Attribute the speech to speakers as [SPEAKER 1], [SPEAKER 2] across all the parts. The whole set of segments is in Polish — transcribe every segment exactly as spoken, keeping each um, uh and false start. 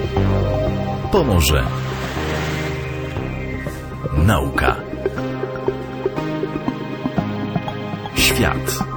[SPEAKER 1] Pomorze. Nauka. Świat.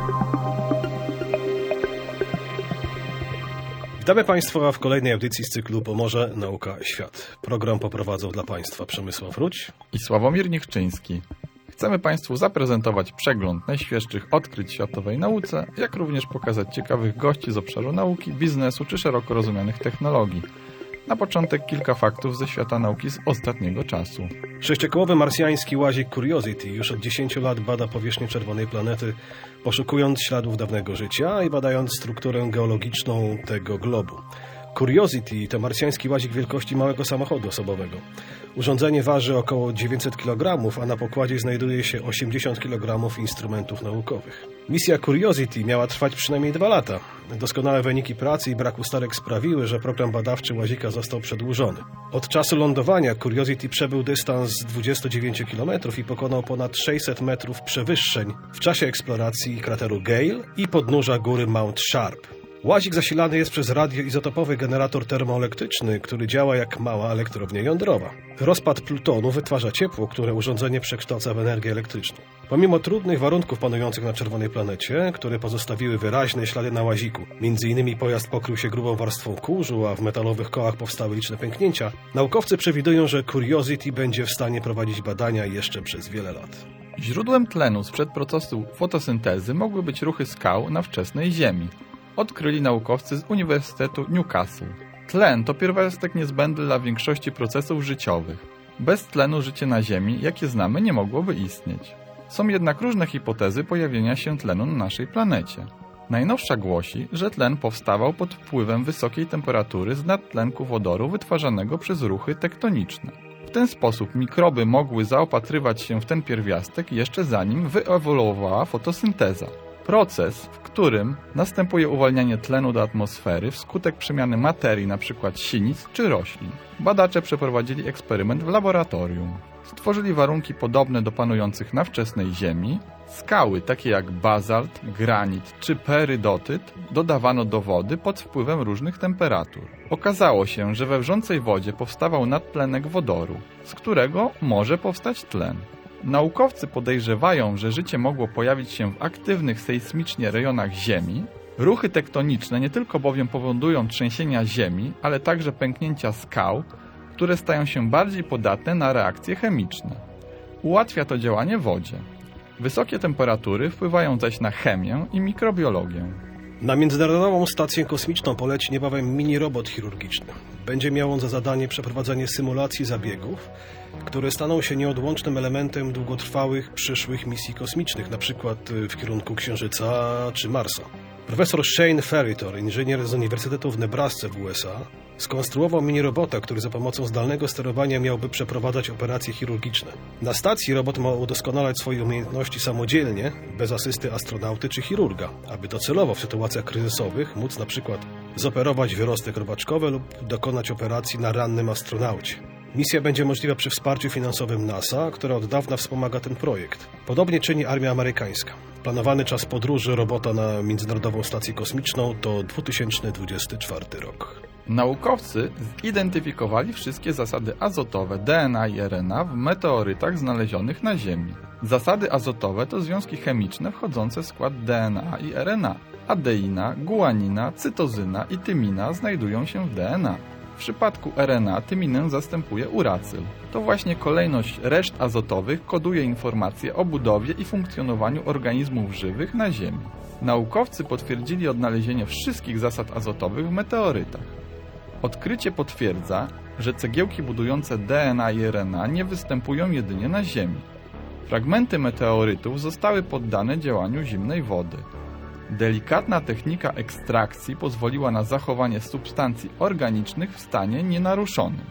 [SPEAKER 2] Witamy Państwa w kolejnej audycji z cyklu Pomorze, Nauka, Świat. Program poprowadzą dla Państwa Przemysław Ruć
[SPEAKER 3] i Sławomir Niechczyński. Chcemy Państwu zaprezentować przegląd najświeższych odkryć w światowej nauce, jak również pokazać ciekawych gości z obszaru nauki, biznesu czy szeroko rozumianych technologii. Na początek kilka faktów ze świata nauki z ostatniego czasu.
[SPEAKER 2] Sześciokołowy marsjański łazik Curiosity już od dziesięciu lat bada powierzchnię czerwonej planety, poszukując śladów dawnego życia i badając strukturę geologiczną tego globu. Curiosity to marsjański łazik wielkości małego samochodu osobowego. Urządzenie waży około dziewięćset kilogramów, a na pokładzie znajduje się osiemdziesiąt kilogramów instrumentów naukowych. Misja Curiosity miała trwać przynajmniej dwa lata. Doskonałe wyniki pracy i brak usterek sprawiły, że program badawczy łazika został przedłużony. Od czasu lądowania Curiosity przebył dystans dwadzieścia dziewięć kilometrów i pokonał ponad sześćset metrów przewyższeń w czasie eksploracji krateru Gale i podnóża góry Mount Sharp. Łazik zasilany jest przez radioizotopowy generator termoelektryczny, który działa jak mała elektrownia jądrowa. Rozpad plutonu wytwarza ciepło, które urządzenie przekształca w energię elektryczną. Pomimo trudnych warunków panujących na czerwonej planecie, które pozostawiły wyraźne ślady na łaziku, między innymi pojazd pokrył się grubą warstwą kurzu, a w metalowych kołach powstały liczne pęknięcia, naukowcy przewidują, że Curiosity będzie w stanie prowadzić badania jeszcze przez wiele lat.
[SPEAKER 3] Źródłem tlenu sprzed procesu fotosyntezy mogły być ruchy skał na wczesnej Ziemi. Odkryli naukowcy z Uniwersytetu Newcastle. Tlen to pierwiastek niezbędny dla większości procesów życiowych. Bez tlenu życie na Ziemi, jakie znamy, nie mogłoby istnieć. Są jednak różne hipotezy pojawienia się tlenu na naszej planecie. Najnowsza głosi, że tlen powstawał pod wpływem wysokiej temperatury z nadtlenku wodoru wytwarzanego przez ruchy tektoniczne. W ten sposób mikroby mogły zaopatrywać się w ten pierwiastek jeszcze zanim wyewoluowała fotosynteza. Proces, w którym następuje uwalnianie tlenu do atmosfery wskutek przemiany materii, np. sinic czy roślin. Badacze przeprowadzili eksperyment w laboratorium. Stworzyli warunki podobne do panujących na wczesnej Ziemi. Skały, takie jak bazalt, granit czy perydotyt, dodawano do wody pod wpływem różnych temperatur. Okazało się, że we wrzącej wodzie powstawał nadtlenek wodoru, z którego może powstać tlen. Naukowcy podejrzewają, że życie mogło pojawić się w aktywnych sejsmicznie rejonach Ziemi. Ruchy tektoniczne nie tylko bowiem powodują trzęsienia Ziemi, ale także pęknięcia skał, które stają się bardziej podatne na reakcje chemiczne. Ułatwia to działanie wodzie. Wysokie temperatury wpływają zaś na chemię i mikrobiologię.
[SPEAKER 2] Na Międzynarodową Stację Kosmiczną poleci niebawem mini-robot chirurgiczny. Będzie miał on za zadanie przeprowadzenie symulacji zabiegów, które staną się nieodłącznym elementem długotrwałych przyszłych misji kosmicznych, np. w kierunku Księżyca czy Marsa. Profesor Shane Ferritor, inżynier z Uniwersytetu w Nebrasce w U S A, skonstruował mini-robota, który za pomocą zdalnego sterowania miałby przeprowadzać operacje chirurgiczne. Na stacji robot ma udoskonalać swoje umiejętności samodzielnie, bez asysty astronauty czy chirurga, aby docelowo w sytuacjach kryzysowych móc na przykład zoperować wyrostek robaczkowy lub dokonać operacji na rannym astronaucie. Misja będzie możliwa przy wsparciu finansowym NASA, która od dawna wspomaga ten projekt. Podobnie czyni armia amerykańska. Planowany czas podróży robota na Międzynarodową Stację Kosmiczną to dwa tysiące dwudziesty czwarty rok.
[SPEAKER 3] Naukowcy zidentyfikowali wszystkie zasady azotowe D N A i R N A w meteorytach znalezionych na Ziemi. Zasady azotowe to związki chemiczne wchodzące w skład D N A i R N A. Adeina, guanina, cytozyna i tymina znajdują się w D N A. W przypadku R N A tyminę zastępuje uracyl. To właśnie kolejność reszt azotowych koduje informacje o budowie i funkcjonowaniu organizmów żywych na Ziemi. Naukowcy potwierdzili odnalezienie wszystkich zasad azotowych w meteorytach. Odkrycie potwierdza, że cegiełki budujące D N A i R N A nie występują jedynie na Ziemi. Fragmenty meteorytów zostały poddane działaniu zimnej wody. Delikatna technika ekstrakcji pozwoliła na zachowanie substancji organicznych w stanie nienaruszonym.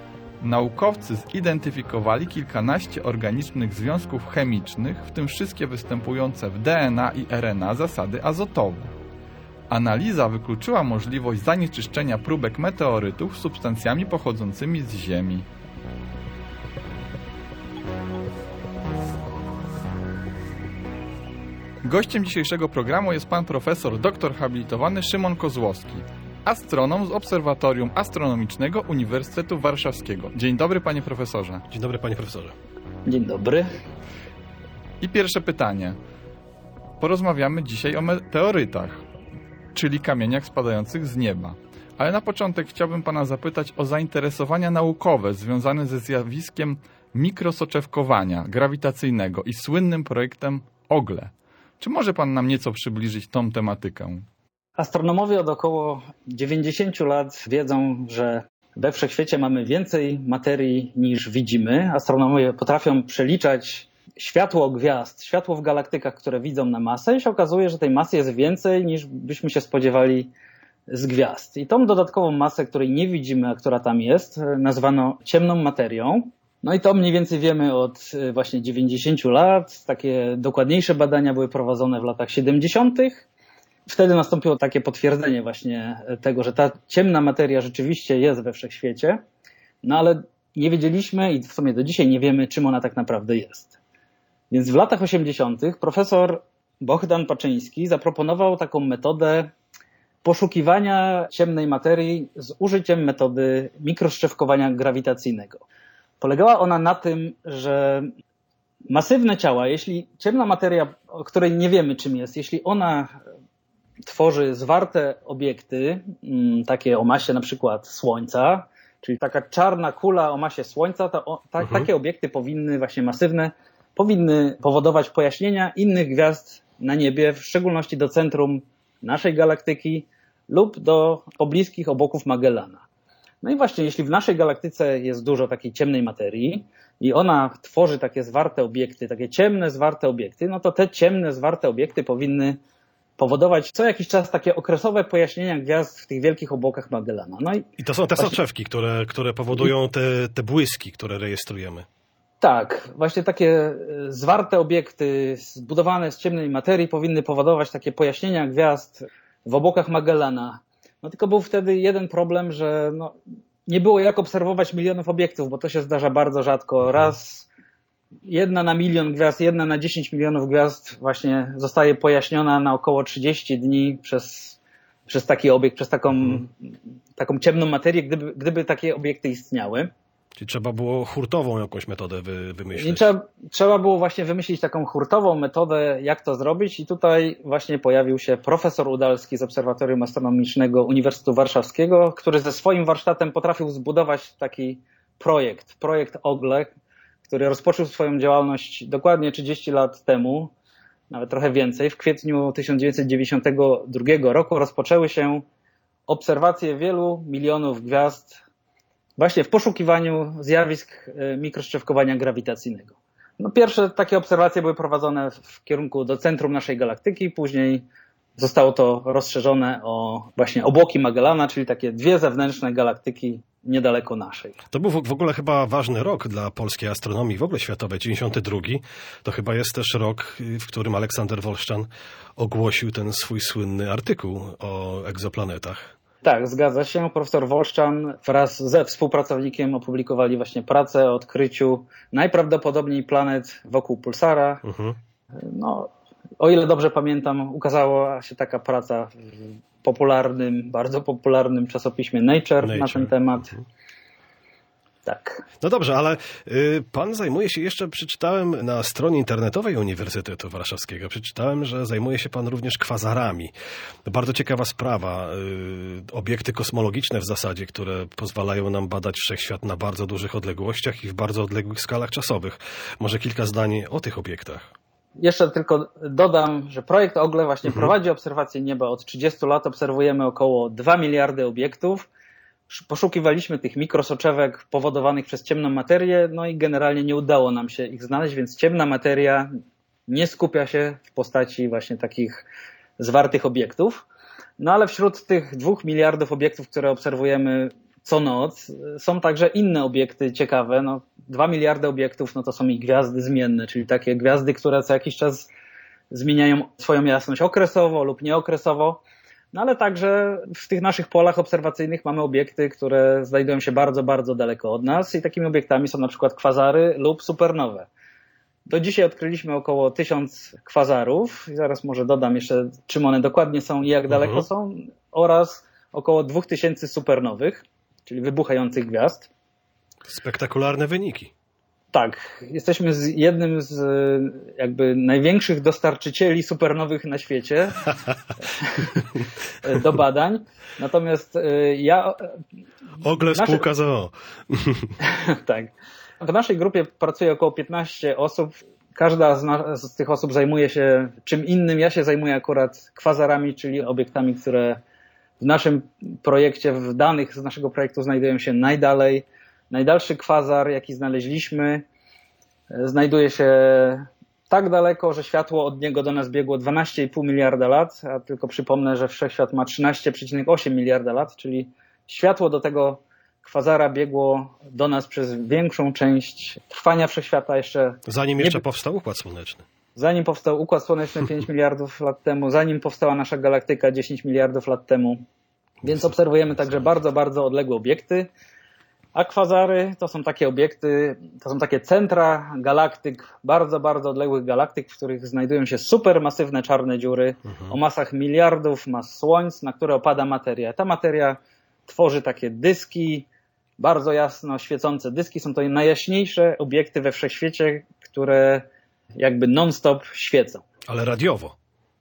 [SPEAKER 3] Naukowcy zidentyfikowali kilkanaście organicznych związków chemicznych, w tym wszystkie występujące w D N A i R N A zasady azotowe. Analiza wykluczyła możliwość zanieczyszczenia próbek meteorytów substancjami pochodzącymi z Ziemi. Gościem dzisiejszego programu jest pan profesor doktor habilitowany Szymon Kozłowski. astronom z Obserwatorium Astronomicznego Uniwersytetu Warszawskiego. Dzień dobry, panie profesorze.
[SPEAKER 2] Dzień dobry, panie profesorze.
[SPEAKER 1] Dzień dobry.
[SPEAKER 3] I pierwsze pytanie. Porozmawiamy dzisiaj o meteorytach, czyli kamieniach spadających z nieba. Ale na początek chciałbym pana zapytać o zainteresowania naukowe związane ze zjawiskiem mikrosoczewkowania grawitacyjnego i słynnym projektem OGLE. Czy może pan nam nieco przybliżyć tą tematykę?
[SPEAKER 1] Astronomowie od około dziewięćdziesięciu lat wiedzą, że we wszechświecie mamy więcej materii niż widzimy. Astronomowie potrafią przeliczać światło gwiazd, światło w galaktykach, które widzą na masę i się okazuje, że tej masy jest więcej niż byśmy się spodziewali z gwiazd. I tą dodatkową masę, której nie widzimy, a która tam jest, nazwano ciemną materią. No i to mniej więcej wiemy od właśnie dziewięćdziesięciu lat. Takie dokładniejsze badania były prowadzone w latach siedemdziesiątych. Wtedy nastąpiło takie potwierdzenie właśnie tego, że ta ciemna materia rzeczywiście jest we wszechświecie, no ale nie wiedzieliśmy i w sumie do dzisiaj nie wiemy, czym ona tak naprawdę jest. Więc w latach osiemdziesiątych profesor Bohdan Paczyński zaproponował taką metodę poszukiwania ciemnej materii z użyciem metody mikroszczewkowania grawitacyjnego. Polegała ona na tym, że masywne ciała, jeśli ciemna materia, o której nie wiemy czym jest, jeśli ona tworzy zwarte obiekty, takie o masie na przykład Słońca, czyli taka czarna kula o masie Słońca, to o, ta, mhm. takie obiekty powinny, właśnie masywne, powinny powodować pojaśnienia innych gwiazd na niebie, w szczególności do centrum naszej galaktyki lub do pobliskich obłoków Magellana. No i właśnie, jeśli w naszej galaktyce jest dużo takiej ciemnej materii i ona tworzy takie zwarte obiekty, takie ciemne, zwarte obiekty, no to te ciemne, zwarte obiekty powinny powodować co jakiś czas takie okresowe pojaśnienia gwiazd w tych wielkich obłokach Magellana. No i,
[SPEAKER 2] I to są te właśnie soczewki, które, które powodują te, te błyski, które rejestrujemy.
[SPEAKER 1] Tak, właśnie takie zwarte obiekty zbudowane z ciemnej materii powinny powodować takie pojaśnienia gwiazd w obłokach Magellana. No tylko był wtedy jeden problem, że no, nie było jak obserwować milionów obiektów, bo to się zdarza bardzo rzadko. Raz jedna na milion gwiazd, jedna na dziesięć milionów gwiazd właśnie zostaje pojaśniona na około trzydzieści dni przez, przez taki obiekt, przez taką, hmm. taką ciemną materię, gdyby, gdyby takie obiekty istniały.
[SPEAKER 2] Czyli trzeba było hurtową jakąś metodę wy, wymyślić.
[SPEAKER 1] I trzeba, trzeba było właśnie wymyślić taką hurtową metodę, jak to zrobić i tutaj właśnie pojawił się profesor Udalski z Obserwatorium Astronomicznego Uniwersytetu Warszawskiego, który ze swoim warsztatem potrafił zbudować taki projekt, projekt OGLE, który rozpoczął swoją działalność dokładnie trzydzieści lat temu, nawet trochę więcej. W kwietniu tysiąc dziewięćset dziewięćdziesiątego drugiego roku rozpoczęły się obserwacje wielu milionów gwiazd właśnie w poszukiwaniu zjawisk mikroszczewkowania grawitacyjnego. No, pierwsze takie obserwacje były prowadzone w kierunku do centrum naszej galaktyki, później zostało to rozszerzone o właśnie obłoki Magellana, czyli takie dwie zewnętrzne galaktyki niedaleko naszej.
[SPEAKER 2] To był w ogóle chyba ważny rok dla polskiej astronomii, w ogóle światowej, dziewięćdziesiąty drugi. To chyba jest też rok, w którym Aleksander Wolszczan ogłosił ten swój słynny artykuł o egzoplanetach.
[SPEAKER 1] Tak, zgadza się. Profesor Wolszczan wraz ze współpracownikiem opublikowali właśnie pracę o odkryciu najprawdopodobniej planet wokół pulsara. Uh-huh. No, o ile dobrze pamiętam, ukazała się taka praca w popularnym, bardzo popularnym czasopiśmie Nature, Nature. na ten temat. Uh-huh. Tak.
[SPEAKER 2] No dobrze, ale y, pan zajmuje się jeszcze, przeczytałem na stronie internetowej Uniwersytetu Warszawskiego, przeczytałem, że zajmuje się pan również kwazarami. To bardzo ciekawa sprawa. Y, obiekty kosmologiczne w zasadzie, które pozwalają nam badać wszechświat na bardzo dużych odległościach i w bardzo odległych skalach czasowych. Może kilka zdań o tych obiektach.
[SPEAKER 1] Jeszcze tylko dodam, że projekt OGLE właśnie mhm. prowadzi obserwacje nieba. Od trzydziestu lat obserwujemy około dwa miliardy obiektów. Poszukiwaliśmy tych mikrosoczewek powodowanych przez ciemną materię, no i generalnie nie udało nam się ich znaleźć, więc ciemna materia nie skupia się w postaci właśnie takich zwartych obiektów. No ale wśród tych dwóch miliardów obiektów, które obserwujemy co noc, są także inne obiekty ciekawe. No, dwa miliardy obiektów, no to są i gwiazdy zmienne, czyli takie gwiazdy, które co jakiś czas zmieniają swoją jasność okresowo lub nieokresowo. No ale także w tych naszych polach obserwacyjnych mamy obiekty, które znajdują się bardzo, bardzo daleko od nas i takimi obiektami są na przykład kwazary lub supernowe. Do dzisiaj odkryliśmy około tysiąc kwazarów i zaraz może dodam jeszcze, czym one dokładnie są i jak daleko mhm. są oraz około dwa tysiące supernowych, czyli wybuchających gwiazd.
[SPEAKER 2] Spektakularne wyniki.
[SPEAKER 1] Tak, jesteśmy z jednym z jakby największych dostarczycieli supernowych na świecie do badań. Natomiast ja...
[SPEAKER 2] Ogle spółka z o o.
[SPEAKER 1] Tak. W naszej grupie pracuje około piętnaście osób. Każda z, na, z tych osób zajmuje się czym innym. Ja się zajmuję akurat kwazarami, czyli obiektami, które w naszym projekcie, w danych z naszego projektu znajdują się najdalej. Najdalszy kwazar, jaki znaleźliśmy, znajduje się tak daleko, że światło od niego do nas biegło dwanaście i pół miliarda lat, a tylko przypomnę, że Wszechświat ma trzynaście przecinek osiem miliarda lat, czyli światło do tego kwazara biegło do nas przez większą część trwania Wszechświata jeszcze.
[SPEAKER 2] Zanim jeszcze nie... powstał Układ Słoneczny.
[SPEAKER 1] Zanim powstał Układ Słoneczny pięć miliardów lat temu, zanim powstała nasza galaktyka dziesięć miliardów lat temu. Więc obserwujemy także bardzo, bardzo odległe obiekty. A kwazary to są takie obiekty, to są takie centra galaktyk, bardzo, bardzo odległych galaktyk, w których znajdują się supermasywne czarne dziury mhm. o masach miliardów mas słońc, na które opada materia. Ta materia tworzy takie dyski, bardzo jasno świecące dyski. Są to najjaśniejsze obiekty we wszechświecie, które jakby non-stop świecą.
[SPEAKER 2] Ale radiowo?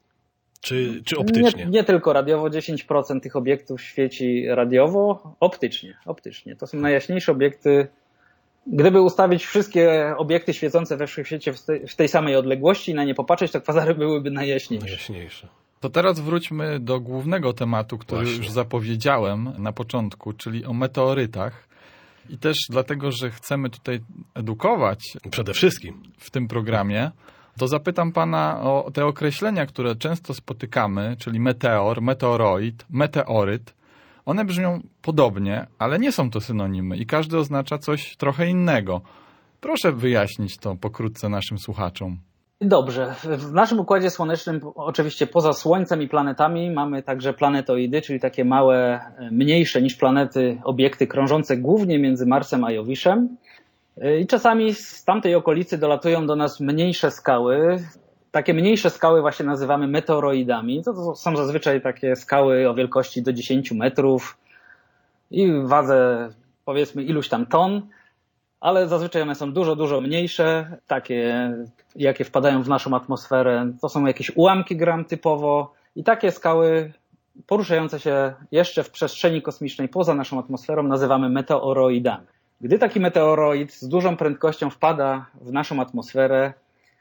[SPEAKER 2] Czy, czy optycznie?
[SPEAKER 1] Nie, nie tylko radiowo, dziesięć procent tych obiektów świeci radiowo, optycznie, optycznie. To są najjaśniejsze obiekty. Gdyby ustawić wszystkie obiekty świecące we wszechświecie w tej, w tej samej odległości i na nie popatrzeć, to kwazary byłyby najjaśniejsze.
[SPEAKER 2] najjaśniejsze.
[SPEAKER 3] To teraz wróćmy do głównego tematu, który Właśnie. już zapowiedziałem na początku, czyli o meteorytach. I też dlatego, że chcemy tutaj edukować
[SPEAKER 2] przede wszystkim
[SPEAKER 3] w tym programie, to zapytam pana o te określenia, które często spotykamy, czyli meteor, meteoroid, meteoryt. One brzmią podobnie, ale nie są to synonimy i każdy oznacza coś trochę innego. Proszę wyjaśnić to pokrótce naszym słuchaczom.
[SPEAKER 1] Dobrze. W naszym Układzie Słonecznym oczywiście poza Słońcem i planetami mamy także planetoidy, czyli takie małe, mniejsze niż planety obiekty krążące głównie między Marsem a Jowiszem. I czasami z tamtej okolicy dolatują do nas mniejsze skały. Takie mniejsze skały właśnie nazywamy meteoroidami. To są zazwyczaj takie skały o wielkości do dziesięciu metrów i wadze powiedzmy iluś tam ton, ale zazwyczaj one są dużo, dużo mniejsze, takie jakie wpadają w naszą atmosferę. To są jakieś ułamki gram typowo i takie skały poruszające się jeszcze w przestrzeni kosmicznej poza naszą atmosferą nazywamy meteoroidami. Gdy taki meteoroid z dużą prędkością wpada w naszą atmosferę,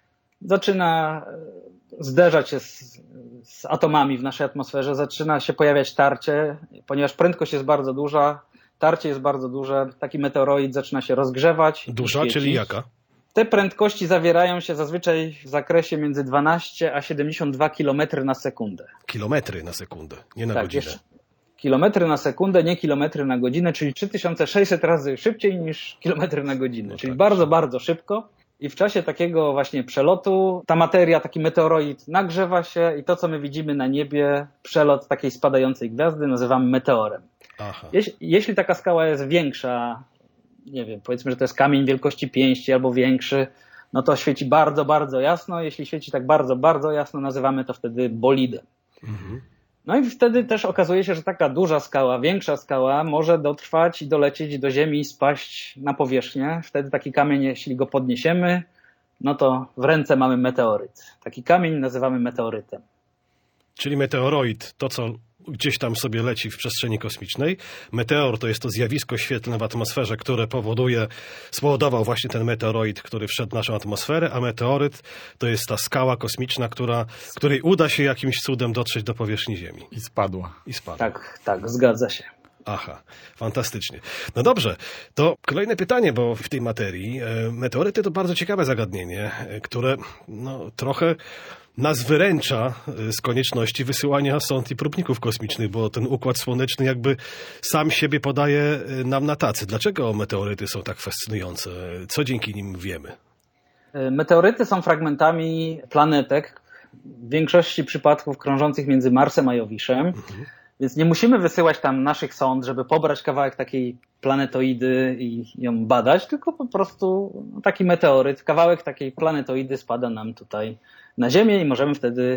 [SPEAKER 1] zaczyna zderzać się z, z atomami w naszej atmosferze, zaczyna się pojawiać tarcie, ponieważ prędkość jest bardzo duża, tarcie jest bardzo duże, taki meteoroid zaczyna się rozgrzewać.
[SPEAKER 2] Duża, czyli jaka?
[SPEAKER 1] Te prędkości zawierają się zazwyczaj w zakresie między dwanaście a siedemdziesiąt dwa kilometry na sekundę.
[SPEAKER 2] Kilometry na sekundę, nie na
[SPEAKER 1] tak,
[SPEAKER 2] godzinę.
[SPEAKER 1] Jeszcze. Kilometry na sekundę, nie kilometry na godzinę, czyli trzy tysiące sześćset razy szybciej niż kilometry na godzinę, no czyli tak. bardzo, bardzo szybko. I w czasie takiego właśnie przelotu ta materia, taki meteoroid nagrzewa się i to, co my widzimy na niebie, przelot takiej spadającej gwiazdy nazywamy meteorem.
[SPEAKER 2] Aha.
[SPEAKER 1] Jeśli, jeśli taka skała jest większa, nie wiem, powiedzmy, że to jest kamień wielkości pięści albo większy, no to świeci bardzo, bardzo jasno. Jeśli świeci tak bardzo, bardzo jasno, nazywamy to wtedy bolidem. Mhm. No i wtedy też okazuje się, że taka duża skała, większa skała może dotrwać i dolecieć do Ziemi i spaść na powierzchnię. Wtedy taki kamień, jeśli go podniesiemy, no to w ręce mamy meteoryt. Taki kamień nazywamy meteorytem.
[SPEAKER 2] Czyli meteoroid, to co gdzieś tam sobie leci w przestrzeni kosmicznej. Meteor to jest to zjawisko świetlne w atmosferze, które powoduje, spowodował właśnie ten meteoroid, który wszedł w naszą atmosferę, a meteoryt to jest ta skała kosmiczna, która, której uda się jakimś cudem dotrzeć do powierzchni Ziemi.
[SPEAKER 3] I spadła.
[SPEAKER 2] I spadła.
[SPEAKER 1] Tak, tak, zgadza się.
[SPEAKER 2] Aha, fantastycznie. No dobrze, to kolejne pytanie, bo w tej materii meteoryty to bardzo ciekawe zagadnienie, które no, trochę nas wyręcza z konieczności wysyłania sond i próbników kosmicznych, bo ten Układ Słoneczny jakby sam siebie podaje nam na tacy. Dlaczego meteoryty są tak fascynujące? Co dzięki nim wiemy?
[SPEAKER 1] Meteoryty są fragmentami planetek, w większości przypadków krążących między Marsem a Jowiszem, mhm. więc nie musimy wysyłać tam naszych sond, żeby pobrać kawałek takiej planetoidy i ją badać, tylko po prostu taki meteoryt, kawałek takiej planetoidy spada nam tutaj na Ziemię i możemy wtedy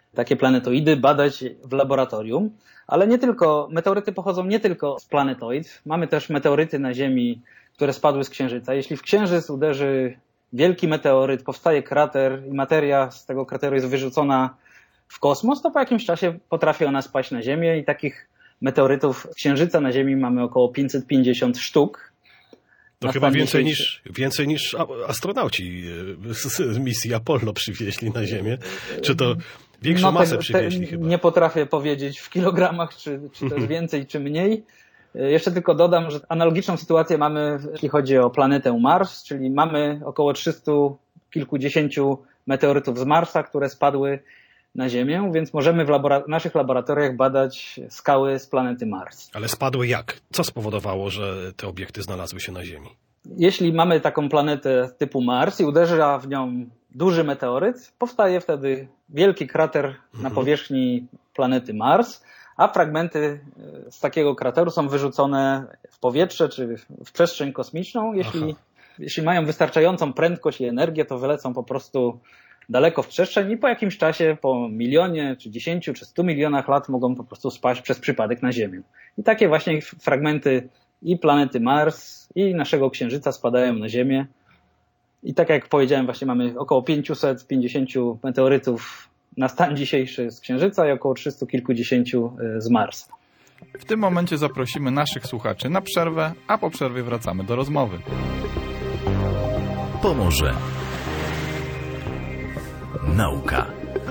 [SPEAKER 1] takie planetoidy badać w laboratorium. Ale nie tylko, meteoryty pochodzą nie tylko z planetoid. Mamy też meteoryty na Ziemi, które spadły z Księżyca. Jeśli w Księżyc uderzy wielki meteoryt, powstaje krater i materia z tego krateru jest wyrzucona w kosmos, to po jakimś czasie potrafi ona spaść na Ziemię i takich meteorytów Księżyca na Ziemi mamy około pięćset pięćdziesiąt sztuk.
[SPEAKER 2] To chyba więcej niż, więcej niż astronauci z misji Apollo przywieźli na Ziemię. Czy to większą no, masę te, przywieźli te, chyba?
[SPEAKER 1] Nie potrafię powiedzieć w kilogramach, czy, czy to jest więcej, czy mniej. Jeszcze tylko dodam, że analogiczną sytuację mamy, jeśli chodzi o planetę Mars, czyli mamy około trzystu kilkudziesięciu meteorytów z Marsa, które spadły na Ziemię, więc możemy w labora- naszych laboratoriach badać skały z planety Mars.
[SPEAKER 2] Ale spadły jak? Co spowodowało, że te obiekty znalazły się na Ziemi?
[SPEAKER 1] Jeśli mamy taką planetę typu Mars i uderza w nią duży meteoryt, powstaje wtedy wielki krater mhm. na powierzchni planety Mars, a fragmenty z takiego krateru są wyrzucone w powietrze czy w przestrzeń kosmiczną. Jeśli, jeśli mają wystarczającą prędkość i energię, to wylecą po prostu daleko w przestrzeń i po jakimś czasie, po milionie, czy dziesięciu, czy stu milionach lat mogą po prostu spaść przez przypadek na Ziemię. I takie właśnie fragmenty i planety Mars, i naszego Księżyca spadają na Ziemię. I tak jak powiedziałem, właśnie mamy około pięćset pięćdziesiąt meteorytów na stan dzisiejszy z Księżyca i około trzystu kilkudziesięciu z Marsa.
[SPEAKER 3] W tym momencie zaprosimy naszych słuchaczy na przerwę, a po przerwie wracamy do rozmowy.
[SPEAKER 4] Pomorze. Nauka.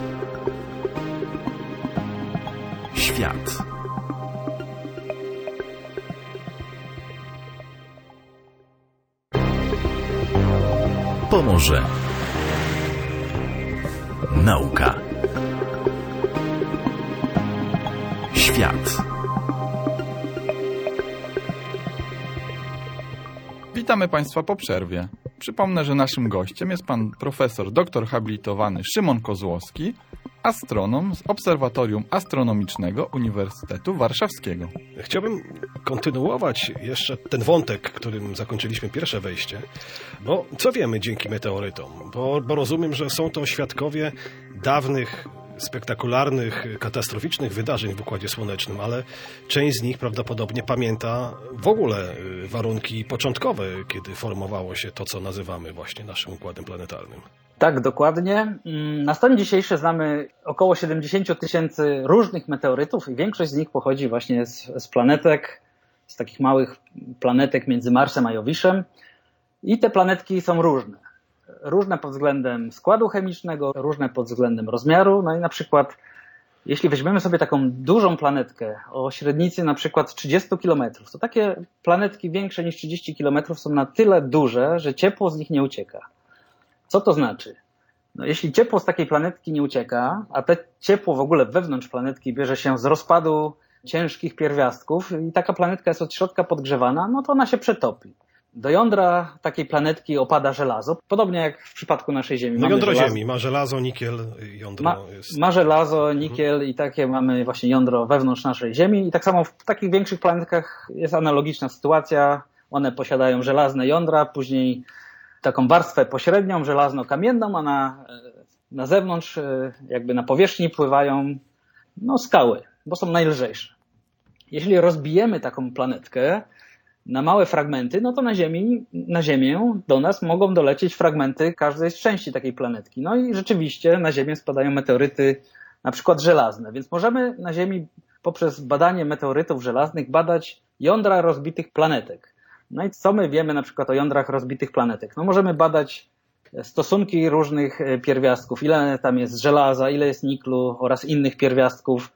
[SPEAKER 4] Świat. Pomorze. Nauka. Świat.
[SPEAKER 3] Witamy Państwa po przerwie. Przypomnę, że naszym gościem jest pan profesor doktor habilitowany Szymon Kozłowski, astronom z Obserwatorium Astronomicznego Uniwersytetu Warszawskiego.
[SPEAKER 2] Chciałbym kontynuować jeszcze ten wątek, którym zakończyliśmy pierwsze wejście, bo co wiemy dzięki meteorytom? Bo, bo rozumiem, że są to świadkowie dawnych, spektakularnych, katastroficznych wydarzeń w Układzie Słonecznym, ale część z nich prawdopodobnie pamięta w ogóle warunki początkowe, kiedy formowało się to, co nazywamy właśnie naszym Układem Planetarnym.
[SPEAKER 1] Tak, dokładnie. Na stan dzisiejszy znamy około siedemdziesiąt tysięcy różnych meteorytów i większość z nich pochodzi właśnie z, z planetek, z takich małych planetek między Marsem a Jowiszem. I te planetki są różne. Różne pod względem składu chemicznego, różne pod względem rozmiaru. No i na przykład, jeśli weźmiemy sobie taką dużą planetkę o średnicy na przykład trzydzieści kilometrów, to takie planetki większe niż trzydzieści kilometrów są na tyle duże, że ciepło z nich nie ucieka. Co to znaczy? No, jeśli ciepło z takiej planetki nie ucieka, a te ciepło w ogóle wewnątrz planetki bierze się z rozpadu ciężkich pierwiastków i taka planetka jest od środka podgrzewana, no to ona się przetopi. Do jądra takiej planetki opada żelazo, podobnie jak w przypadku naszej Ziemi.
[SPEAKER 2] No jądro żelazo. Ziemi ma żelazo, nikiel, jądro
[SPEAKER 1] ma,
[SPEAKER 2] jest...
[SPEAKER 1] Ma żelazo, nikiel mhm. i takie mamy właśnie jądro wewnątrz naszej Ziemi. I tak samo w takich większych planetkach jest analogiczna sytuacja. One posiadają żelazne jądra, później taką warstwę pośrednią, żelazno-kamienną, a na, na zewnątrz, jakby na powierzchni pływają no, skały, bo są najlżejsze. Jeśli rozbijemy taką planetkę na małe fragmenty, no to na Ziemi, na Ziemię do nas mogą dolecieć fragmenty każdej z części takiej planetki. No i rzeczywiście na Ziemię spadają meteoryty na przykład żelazne, więc możemy na Ziemi poprzez badanie meteorytów żelaznych badać jądra rozbitych planetek. No i co my wiemy na przykład o jądrach rozbitych planetek? No możemy badać stosunki różnych pierwiastków, ile tam jest żelaza, ile jest niklu oraz innych pierwiastków.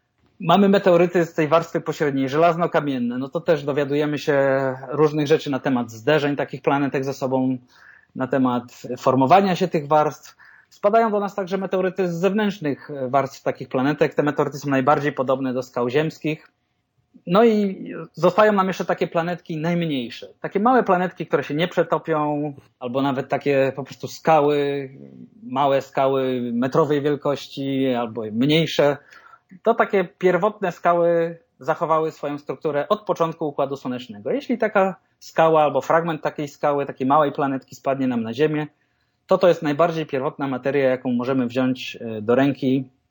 [SPEAKER 1] Mamy meteoryty z tej warstwy pośredniej, żelazno-kamienne, no to też dowiadujemy się różnych rzeczy na temat zderzeń takich planetek ze sobą, na temat formowania się tych warstw. Spadają do nas także meteoryty z zewnętrznych warstw takich planetek. Te meteoryty są najbardziej podobne do skał ziemskich. No i zostają nam jeszcze takie planetki najmniejsze. Takie małe planetki, które się nie przetopią, albo nawet takie po prostu skały, małe skały metrowej wielkości, albo mniejsze. To takie pierwotne skały zachowały swoją strukturę od początku Układu Słonecznego. Jeśli taka skała albo fragment takiej skały, takiej małej planetki spadnie nam na Ziemię, to to jest najbardziej pierwotna materia, jaką możemy wziąć do ręki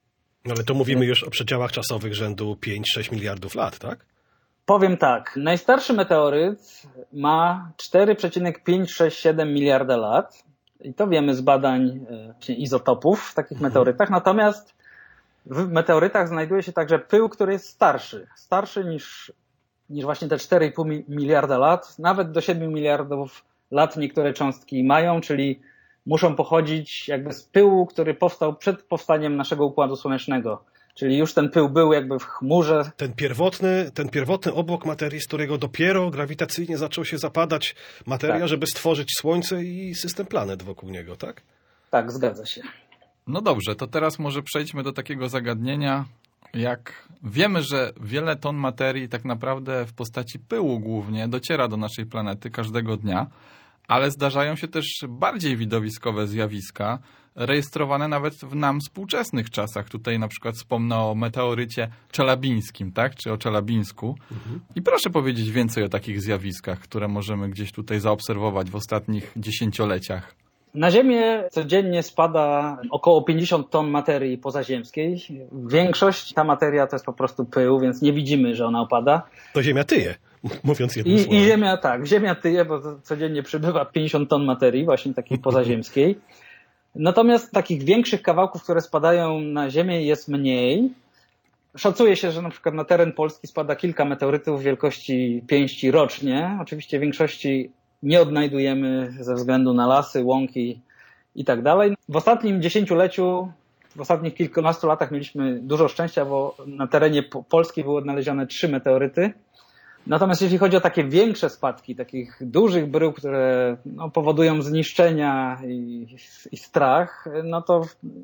[SPEAKER 2] No ale to mówimy już o przedziałach czasowych rzędu pięć sześć miliardów lat, tak?
[SPEAKER 1] Powiem tak, najstarszy meteoryt ma cztery przecinek pięć sześć siedem miliarda lat i to wiemy z badań izotopów w takich mhm. meteorytach, natomiast w meteorytach znajduje się także pył, który jest starszy, starszy niż, niż właśnie te cztery i pół miliarda lat, nawet do siedmiu miliardów lat niektóre cząstki mają, czyli muszą pochodzić jakby z pyłu, który powstał przed powstaniem naszego Układu Słonecznego. Czyli już ten pył był jakby w chmurze.
[SPEAKER 2] Ten pierwotny, ten pierwotny obłok materii, z którego dopiero grawitacyjnie zaczął się zapadać materia, tak. żeby stworzyć Słońce i system planet wokół niego, tak?
[SPEAKER 1] Tak, zgadza się.
[SPEAKER 3] No dobrze, to teraz może przejdźmy do takiego zagadnienia, jak wiemy, że wiele ton materii tak naprawdę w postaci pyłu głównie dociera do naszej planety każdego dnia, ale zdarzają się też bardziej widowiskowe zjawiska, rejestrowane nawet w nam współczesnych czasach. Tutaj na przykład wspomnę o meteorycie czelabińskim, tak? Czy o Czelabińsku. Mhm. I proszę powiedzieć więcej o takich zjawiskach, które możemy gdzieś tutaj zaobserwować w ostatnich dziesięcioleciach.
[SPEAKER 1] Na Ziemię codziennie spada około pięćdziesiąt ton materii pozaziemskiej. Większość ta materia to jest po prostu pył, więc nie widzimy, że ona opada.
[SPEAKER 2] To Ziemia tyje, mówiąc jednym
[SPEAKER 1] I,
[SPEAKER 2] słowem.
[SPEAKER 1] I Ziemia tak, Ziemia tyje, bo codziennie przybywa pięćdziesiąt ton materii, właśnie takiej pozaziemskiej. Natomiast takich większych kawałków, które spadają na Ziemię, jest mniej. Szacuje się, że na przykład na teren Polski spada kilka meteorytów wielkości pięści rocznie. Oczywiście w większości nie odnajdujemy ze względu na lasy, łąki i tak dalej. W ostatnim dziesięcioleciu, w ostatnich kilkunastu latach mieliśmy dużo szczęścia, bo na terenie Polski były odnalezione trzy meteoryty. Natomiast jeśli chodzi o takie większe spadki, takich dużych brył, które no, powodują zniszczenia i, i strach, no to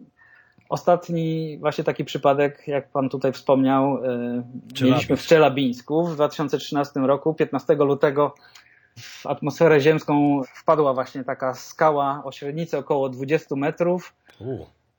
[SPEAKER 1] ostatni właśnie taki przypadek, jak pan tutaj wspomniał, Czelabińsk. Mieliśmy w Czelabińsku w dwa tysiące trzynastym roku, piętnastego lutego w atmosferę ziemską wpadła właśnie taka skała o średnicy około dwudziestu metrów U,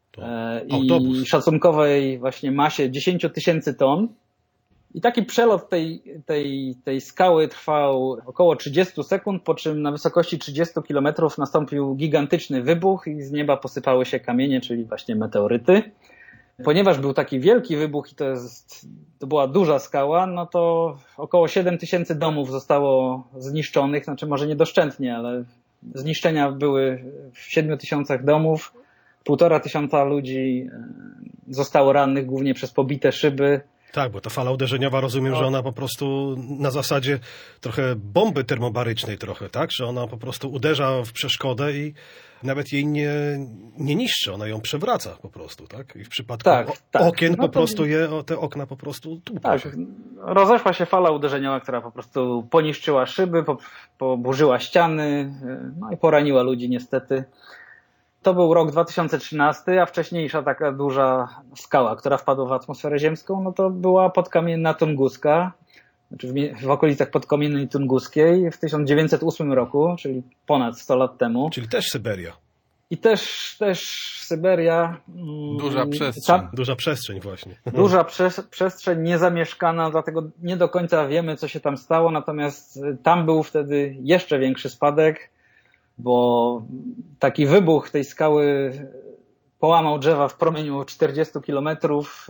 [SPEAKER 1] i szacunkowej właśnie masie dziesięć tysięcy ton. I taki przelot tej, tej, tej skały trwał około trzydzieści sekund, po czym na wysokości trzydziestu kilometrów nastąpił gigantyczny wybuch i z nieba posypały się kamienie, czyli właśnie meteoryty. Ponieważ był taki wielki wybuch i to, jest, to była duża skała, no to około siedem tysięcy domów zostało zniszczonych, znaczy może niedoszczętnie, ale zniszczenia były w siedmiu tysiącach domów, półtora tysiąca ludzi zostało rannych głównie przez pobite szyby.
[SPEAKER 2] Tak, bo ta fala uderzeniowa, rozumiem, że ona po prostu na zasadzie trochę bomby termobarycznej trochę, tak? Że ona po prostu uderza w przeszkodę i nawet jej nie, nie niszczy, ona ją przewraca po prostu, tak? I w przypadku
[SPEAKER 1] tak,
[SPEAKER 2] o,
[SPEAKER 1] tak.
[SPEAKER 2] okien
[SPEAKER 1] no
[SPEAKER 2] po
[SPEAKER 1] to...
[SPEAKER 2] prostu je, te okna po prostu tłuką.
[SPEAKER 1] Tak, się. Rozeszła się fala uderzeniowa, która po prostu poniszczyła szyby, poburzyła ściany, no i poraniła ludzi niestety. To był rok dwa tysiące trzynasty, a wcześniejsza taka duża skała, która wpadła w atmosferę ziemską, no to była podkamienna Tunguska, znaczy w, w okolicach podkamiennej Tunguskiej w tysiąc dziewięćset ósmym roku, czyli ponad sto lat temu.
[SPEAKER 2] Czyli też Syberia.
[SPEAKER 1] I też, też Syberia.
[SPEAKER 3] Duża przestrzeń.
[SPEAKER 2] Ta, duża przestrzeń właśnie.
[SPEAKER 1] Duża prze, przestrzeń niezamieszkana, dlatego nie do końca wiemy, co się tam stało, natomiast tam był wtedy jeszcze większy spadek, bo taki wybuch tej skały połamał drzewa w promieniu czterdziestu kilometrów,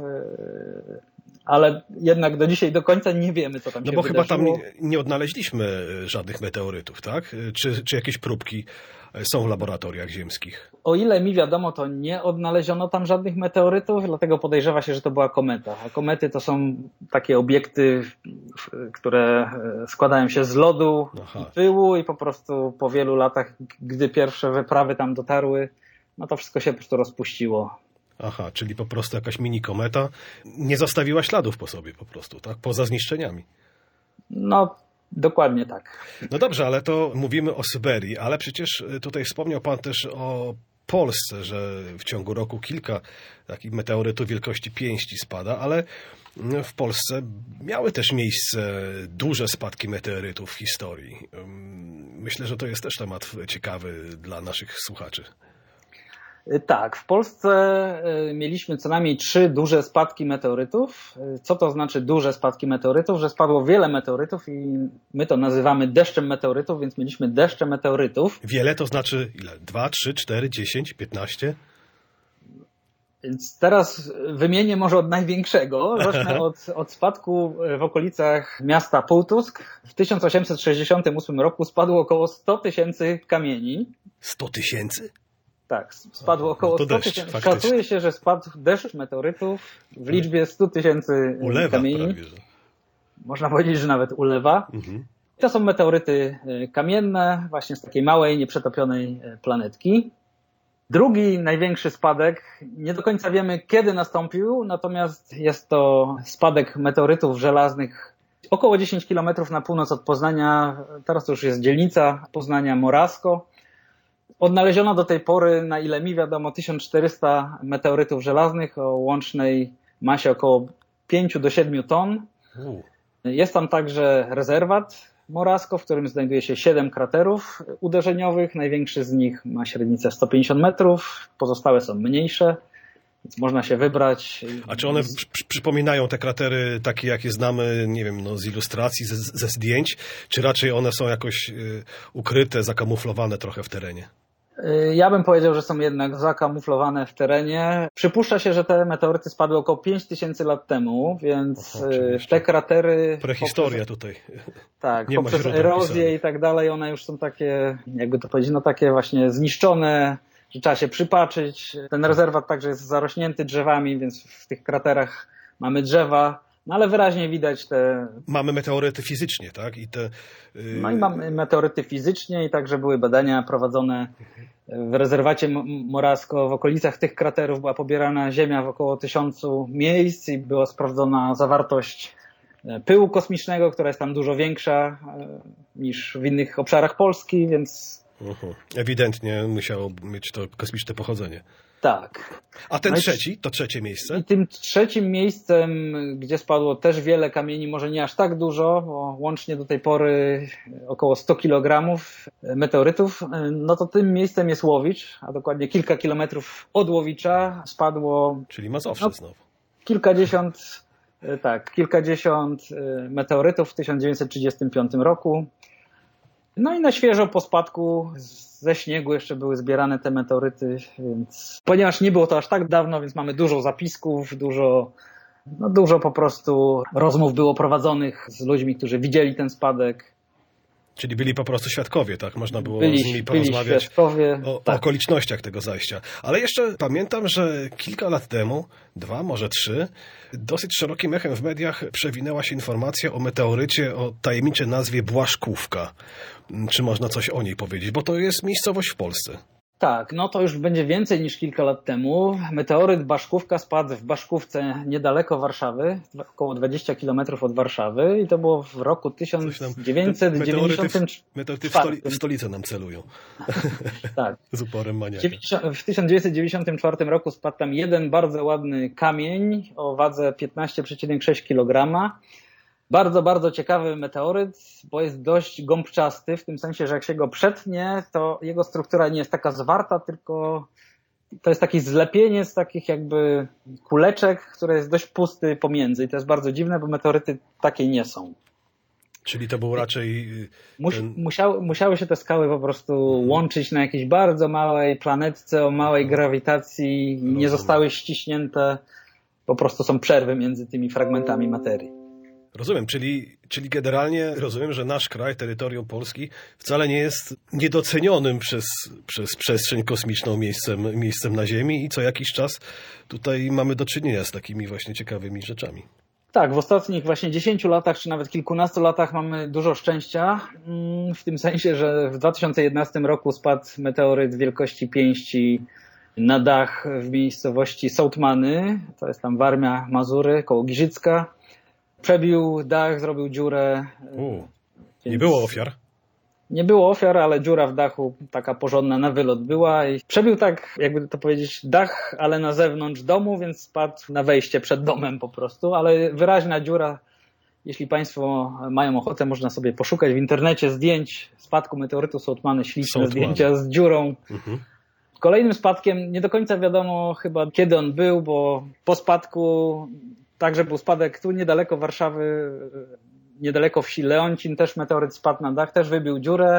[SPEAKER 1] ale jednak do dzisiaj do końca nie wiemy, co tam
[SPEAKER 2] no
[SPEAKER 1] się
[SPEAKER 2] bo
[SPEAKER 1] wydarzyło.
[SPEAKER 2] chyba tam nie, nie odnaleźliśmy żadnych meteorytów, tak? Czy, czy jakieś próbki są w laboratoriach ziemskich?
[SPEAKER 1] O ile mi wiadomo, to nie odnaleziono tam żadnych meteorytów, dlatego podejrzewa się, że to była kometa. A komety to są takie obiekty, które składają się z lodu Aha. i pyłu i po prostu po wielu latach, gdy pierwsze wyprawy tam dotarły, no to wszystko się po prostu rozpuściło.
[SPEAKER 2] Aha, czyli po prostu jakaś mini kometa nie zostawiła śladów po sobie po prostu, tak? Poza zniszczeniami.
[SPEAKER 1] No, dokładnie tak.
[SPEAKER 2] No dobrze, ale to mówimy o Syberii, ale przecież tutaj wspomniał pan też o Polsce, że w ciągu roku kilka takich meteorytów wielkości pięści spada, ale w Polsce miały też miejsce duże spadki meteorytów w historii. Myślę, że to jest też temat ciekawy dla naszych słuchaczy.
[SPEAKER 1] Tak, w Polsce mieliśmy co najmniej trzy duże spadki meteorytów. Co to znaczy duże spadki meteorytów? Że spadło wiele meteorytów i my to nazywamy deszczem meteorytów, więc mieliśmy deszcze meteorytów.
[SPEAKER 2] Wiele to znaczy ile? Dwa, trzy, cztery, dziesięć, piętnaście?
[SPEAKER 1] Więc teraz wymienię może od największego. Zacznę od, od spadku w okolicach miasta Półtusk. W tysiąc osiemset sześćdziesiątym ósmym roku spadło około sto tysięcy kamieni.
[SPEAKER 2] sto tysięcy?
[SPEAKER 1] Tak, spadło około
[SPEAKER 2] no
[SPEAKER 1] sto tysięcy. Szacuje się, że spadł deszcz meteorytów w liczbie sto tysięcy kamieni. Prawie, że. Można powiedzieć, że nawet ulewa. Mhm. To są meteoryty kamienne, właśnie z takiej małej, nieprzetopionej planetki. Drugi największy spadek, nie do końca wiemy kiedy nastąpił, natomiast jest to spadek meteorytów żelaznych około dziesięć kilometrów na północ od Poznania. Teraz to już jest dzielnica Poznania Morasko. Odnaleziono do tej pory, na ile mi wiadomo, tysiąc czterysta meteorytów żelaznych o łącznej masie około pięć do siedmiu ton. Jest tam także rezerwat Morasko, w którym znajduje się siedem kraterów uderzeniowych. Największy z nich ma średnicę sto pięćdziesiąt metrów, pozostałe są mniejsze, więc można się wybrać.
[SPEAKER 2] A czy one przy, przypominają te kratery takie, jakie znamy, nie wiem, no, z ilustracji, ze, ze zdjęć, czy raczej one są jakoś y, ukryte, zakamuflowane trochę w terenie?
[SPEAKER 1] Ja bym powiedział, że są jednak zakamuflowane w terenie. Przypuszcza się, że te meteoryty spadły około pięć tysięcy lat temu, więc Aha, te kratery...
[SPEAKER 2] Prehistoria poprzez, tutaj.
[SPEAKER 1] Tak, nie poprzez erozję i tak dalej, one już są takie, jakby to powiedzieć, no takie właśnie zniszczone, że trzeba się przypatrzyć. Ten rezerwat także jest zarośnięty drzewami, więc w tych kraterach mamy drzewa. No ale wyraźnie widać te...
[SPEAKER 2] Mamy meteoryty fizycznie, tak? I te, yy...
[SPEAKER 1] No i mamy meteoryty fizycznie i także były badania prowadzone w rezerwacie Morasko. W okolicach tych kraterów była pobierana ziemia w około tysiącu miejsc i była sprawdzona zawartość pyłu kosmicznego, która jest tam dużo większa niż w innych obszarach Polski, więc...
[SPEAKER 2] Uh-huh. Ewidentnie musiało mieć to kosmiczne pochodzenie.
[SPEAKER 1] Tak.
[SPEAKER 2] A ten no trzeci, to trzecie miejsce?
[SPEAKER 1] I tym trzecim miejscem, gdzie spadło też wiele kamieni, może nie aż tak dużo, bo łącznie do tej pory około sto kilogramów meteorytów, no to tym miejscem jest Łowicz, a dokładnie kilka kilometrów od Łowicza spadło...
[SPEAKER 2] Czyli Mazowsze no, znowu.
[SPEAKER 1] Kilkadziesiąt, tak, kilkadziesiąt meteorytów w tysiąc dziewięćset trzydziestym piątym roku. No i na świeżo po spadku ze śniegu jeszcze były zbierane te meteoryty, więc ponieważ nie było to aż tak dawno, więc mamy dużo zapisków, dużo, no dużo po prostu rozmów było prowadzonych z ludźmi, którzy widzieli ten spadek.
[SPEAKER 2] Czyli byli po prostu świadkowie, tak? Można było
[SPEAKER 1] byli,
[SPEAKER 2] z nimi porozmawiać o,
[SPEAKER 1] tak.
[SPEAKER 2] o okolicznościach tego zajścia. Ale jeszcze pamiętam, że kilka lat temu, dwa, może trzy, dosyć szerokim echem w mediach przewinęła się informacja o meteorycie o tajemniczej nazwie Błaszkówka. Czy można coś o niej powiedzieć? Bo to jest miejscowość w Polsce.
[SPEAKER 1] Tak, no to już będzie więcej niż kilka lat temu. Meteoryt Błaszkówka spadł w Baszkówce niedaleko Warszawy, około dwadzieścia kilometrów od Warszawy i to było w roku tysiąc dziewięćset dziewięćdziesiątym czwartym.
[SPEAKER 2] Meteoryty w, stoli, w stolicę nam celują.
[SPEAKER 1] Tak.
[SPEAKER 2] Z uporem maniaka.
[SPEAKER 1] W tysiąc dziewięćset dziewięćdziesiątym czwartym roku spadł tam jeden bardzo ładny kamień o wadze piętnaście przecinek sześć kilograma. Bardzo, bardzo ciekawy meteoryt, bo jest dość gąbczasty, w tym sensie, że jak się go przetnie, to jego struktura nie jest taka zwarta, tylko to jest takie zlepienie z takich jakby kuleczek, które jest dość pusty pomiędzy. I to jest bardzo dziwne, bo meteoryty takie nie są.
[SPEAKER 2] Czyli to był raczej... Ten...
[SPEAKER 1] Musiały, musiały się te skały po prostu łączyć na jakiejś bardzo małej planetce o małej grawitacji, Rozumiem. Nie zostały ściśnięte, po prostu są przerwy między tymi fragmentami materii.
[SPEAKER 2] Rozumiem, czyli, czyli generalnie rozumiem, że nasz kraj, terytorium Polski wcale nie jest niedocenionym przez, przez przestrzeń kosmiczną miejscem, miejscem na Ziemi i co jakiś czas tutaj mamy do czynienia z takimi właśnie ciekawymi rzeczami.
[SPEAKER 1] Tak, w ostatnich właśnie dziesięciu latach, czy nawet kilkunastu latach mamy dużo szczęścia, w tym sensie, że w dwa tysiące jedenastym roku spadł meteoryt wielkości pięści na dach w miejscowości Sołtmany, to jest tam Warmia, Mazury, koło Giżycka. Przebił dach, zrobił dziurę.
[SPEAKER 2] U, nie było ofiar?
[SPEAKER 1] Nie było ofiar, ale dziura w dachu taka porządna na wylot była i przebił tak, jakby to powiedzieć, dach, ale na zewnątrz domu, więc spadł na wejście przed domem po prostu, ale wyraźna dziura. Jeśli Państwo mają ochotę, można sobie poszukać w internecie zdjęć spadku meteorytu Sołtmany, śliczne zdjęcia z dziurą. Mhm. Kolejnym spadkiem, nie do końca wiadomo chyba kiedy on był, bo po spadku także był spadek tu niedaleko Warszawy, niedaleko wsi Leoncin, też meteoryt spadł na dach, też wybił dziurę,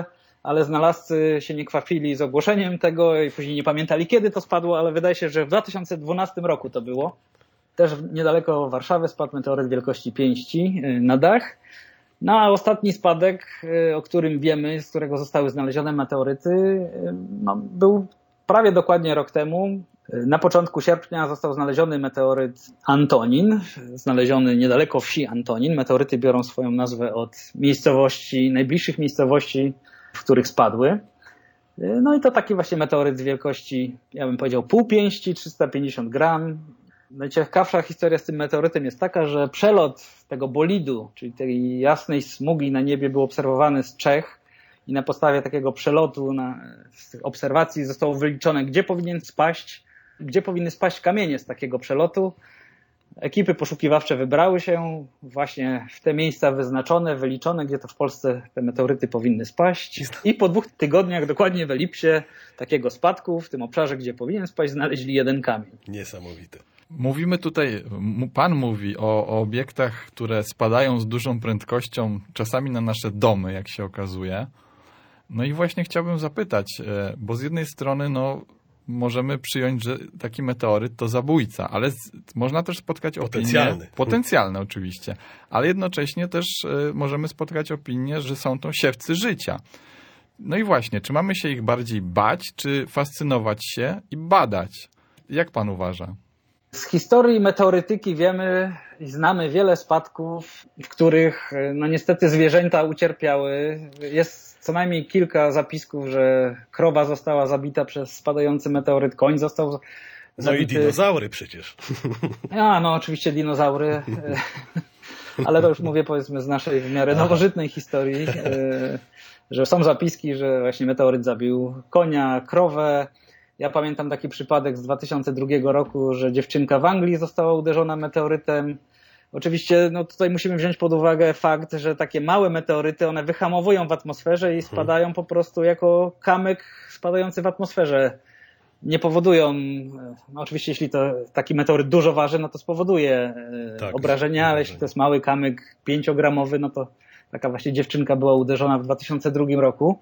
[SPEAKER 1] ale znalazcy się nie kwapili z ogłoszeniem tego i później nie pamiętali, kiedy to spadło, ale wydaje się, że w dwa tysiące dwunastym roku to było. Też niedaleko Warszawy spadł meteoryt wielkości pięści na dach. No a ostatni spadek, o którym wiemy, z którego zostały znalezione meteoryty, no, był prawie dokładnie rok temu. Na początku sierpnia został znaleziony meteoryt Antonin, znaleziony niedaleko wsi Antonin. Meteoryty biorą swoją nazwę od miejscowości, najbliższych miejscowości, w których spadły. No i to taki właśnie meteoryt z wielkości, ja bym powiedział, pół pięści, trzysta pięćdziesiąt gram. Najciekawsza historia z tym meteorytem jest taka, że przelot tego bolidu, czyli tej jasnej smugi na niebie, był obserwowany z Czech i na podstawie takiego przelotu, na, z tych obserwacji zostało wyliczone, gdzie powinien spaść, gdzie powinny spaść kamienie z takiego przelotu. Ekipy poszukiwawcze wybrały się właśnie w te miejsca wyznaczone, wyliczone, gdzie to w Polsce te meteoryty powinny spaść. I po dwóch tygodniach, dokładnie w Elipsie, takiego spadku, w tym obszarze, gdzie powinien spaść, znaleźli jeden kamień.
[SPEAKER 2] Niesamowite.
[SPEAKER 3] Mówimy tutaj, pan mówi o, o obiektach, które spadają z dużą prędkością, czasami na nasze domy, jak się okazuje. No i właśnie chciałbym zapytać, bo z jednej strony no, możemy przyjąć, że taki meteoryt to zabójca, ale z, można też spotkać opinię...
[SPEAKER 2] Potencjalny.
[SPEAKER 3] Potencjalny oczywiście, ale jednocześnie też możemy spotkać opinię, że są to siewcy życia. No i właśnie, czy mamy się ich bardziej bać, czy fascynować się i badać? Jak pan uważa?
[SPEAKER 1] Z historii meteorytyki wiemy i znamy wiele spadków, w których no niestety zwierzęta ucierpiały. Jest co najmniej kilka zapisków, że krowa została zabita przez spadający meteoryt, koń został
[SPEAKER 2] no
[SPEAKER 1] zabity.
[SPEAKER 2] No i dinozaury przecież.
[SPEAKER 1] A, no oczywiście dinozaury, ale to już mówię powiedzmy z naszej w miarę nowożytnej historii, że są zapiski, że właśnie meteoryt zabił konia, krowę. Ja pamiętam taki przypadek z dwa tysiące drugiego roku, że dziewczynka w Anglii została uderzona meteorytem. Oczywiście no tutaj musimy wziąć pod uwagę fakt, że takie małe meteoryty, one wyhamowują w atmosferze i spadają po prostu jako kamyk spadający w atmosferze. Nie powodują, no oczywiście jeśli to taki meteoryt dużo waży, no to spowoduje tak, obrażenia, ale jeśli to jest mały kamyk pięciogramowy, no to taka właśnie dziewczynka była uderzona w dwa tysiące drugim roku.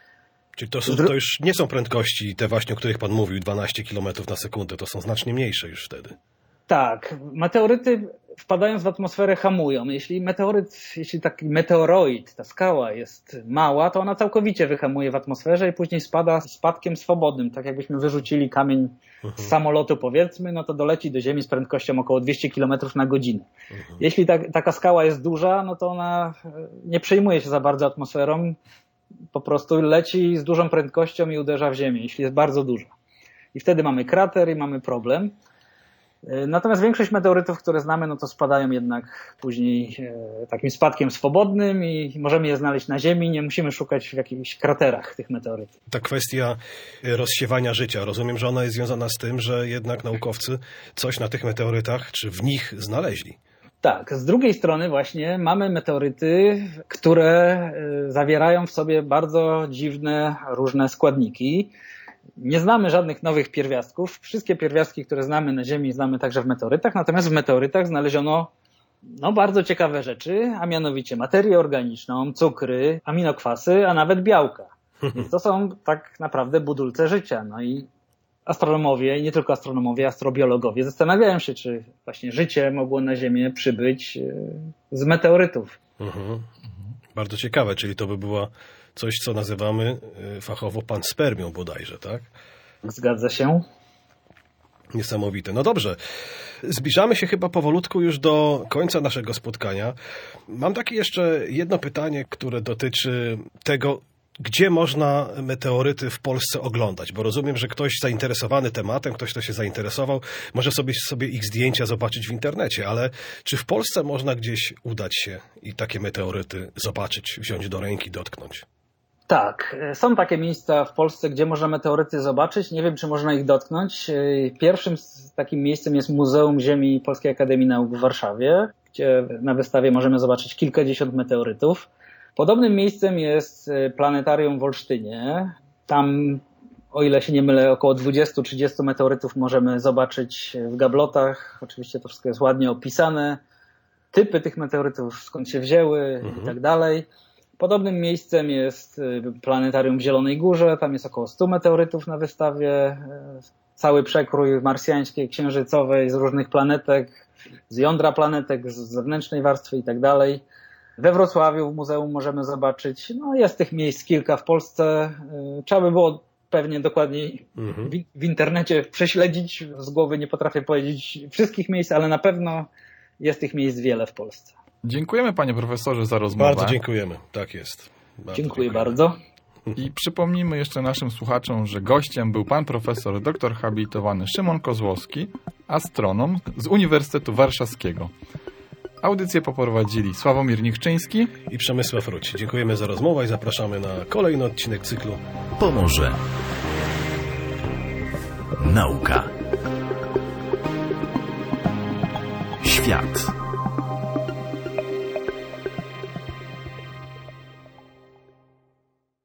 [SPEAKER 2] Czyli to, są, to już nie są prędkości te właśnie, o których pan mówił, dwanaście kilometrów na sekundę, to są znacznie mniejsze już wtedy.
[SPEAKER 1] Tak, meteoryty wpadając w atmosferę hamują. Jeśli meteoryt, jeśli taki meteoroid, ta skała jest mała, to ona całkowicie wyhamuje w atmosferze i później spada spadkiem swobodnym. Tak jakbyśmy wyrzucili kamień z samolotu powiedzmy, no to doleci do Ziemi z prędkością około dwieście kilometrów na godzinę. Uh-huh. Jeśli ta, taka skała jest duża, no to ona nie przejmuje się za bardzo atmosferą, po prostu leci z dużą prędkością i uderza w Ziemię, jeśli jest bardzo duża. I wtedy mamy krater i mamy problem. Natomiast większość meteorytów, które znamy, no to spadają jednak później takim spadkiem swobodnym i możemy je znaleźć na Ziemi, nie musimy szukać w jakichś kraterach tych meteorytów.
[SPEAKER 2] Ta kwestia rozsiewania życia, rozumiem, że ona jest związana z tym, że jednak naukowcy coś na tych meteorytach, czy w nich znaleźli.
[SPEAKER 1] Tak, z drugiej strony właśnie mamy meteoryty, które zawierają w sobie bardzo dziwne, różne składniki. Nie znamy żadnych nowych pierwiastków. Wszystkie pierwiastki, które znamy na Ziemi, znamy także w meteorytach, natomiast w meteorytach znaleziono no, bardzo ciekawe rzeczy, a mianowicie materię organiczną, cukry, aminokwasy, a nawet białka. Więc to są tak naprawdę budulce życia. No i astronomowie, i nie tylko astronomowie, astrobiologowie zastanawiają się, czy właśnie życie mogło na Ziemię przybyć z meteorytów.
[SPEAKER 2] Mhm. Bardzo ciekawe, czyli to by była coś, co nazywamy fachowo panspermią bodajże, tak?
[SPEAKER 1] Zgadza się.
[SPEAKER 2] Niesamowite. No dobrze. Zbliżamy się chyba powolutku już do końca naszego spotkania. Mam takie jeszcze jedno pytanie, które dotyczy tego, gdzie można meteoryty w Polsce oglądać? Bo rozumiem, że ktoś zainteresowany tematem, ktoś, kto się zainteresował, może sobie, sobie ich zdjęcia zobaczyć w internecie, ale czy w Polsce można gdzieś udać się i takie meteoryty zobaczyć, wziąć do ręki, dotknąć?
[SPEAKER 1] Tak, są takie miejsca w Polsce, gdzie można meteoryty zobaczyć. Nie wiem, czy można ich dotknąć. Pierwszym takim miejscem jest Muzeum Ziemi Polskiej Akademii Nauk w Warszawie, gdzie na wystawie możemy zobaczyć kilkadziesiąt meteorytów. Podobnym miejscem jest planetarium w Olsztynie. Tam, o ile się nie mylę, około dwadzieścia trzydzieści meteorytów możemy zobaczyć w gablotach. Oczywiście to wszystko jest ładnie opisane. Typy tych meteorytów, skąd się wzięły mhm. i tak dalej. Podobnym miejscem jest planetarium w Zielonej Górze, tam jest około stu meteorytów na wystawie, cały przekrój marsjańskiej, księżycowej, z różnych planetek, z jądra planetek, z zewnętrznej warstwy i tak dalej. We Wrocławiu w muzeum możemy zobaczyć, no jest tych miejsc kilka w Polsce, trzeba by było pewnie dokładniej mhm. w, w internecie prześledzić, z głowy nie potrafię powiedzieć wszystkich miejsc, ale na pewno jest tych miejsc wiele w Polsce.
[SPEAKER 3] Dziękujemy panie profesorze za rozmowę.
[SPEAKER 2] Bardzo dziękujemy, tak jest. Bardzo
[SPEAKER 1] Dziękuję
[SPEAKER 2] dziękujemy.
[SPEAKER 1] bardzo.
[SPEAKER 3] I przypomnijmy jeszcze naszym słuchaczom, że gościem był pan profesor doktor habilitowany Szymon Kozłowski, astronom z Uniwersytetu Warszawskiego. Audycję poprowadzili Sławomir Nichczyński
[SPEAKER 2] i Przemysław Ruć. Dziękujemy za rozmowę i zapraszamy na kolejny odcinek cyklu
[SPEAKER 4] Pomorze. Nauka. Świat.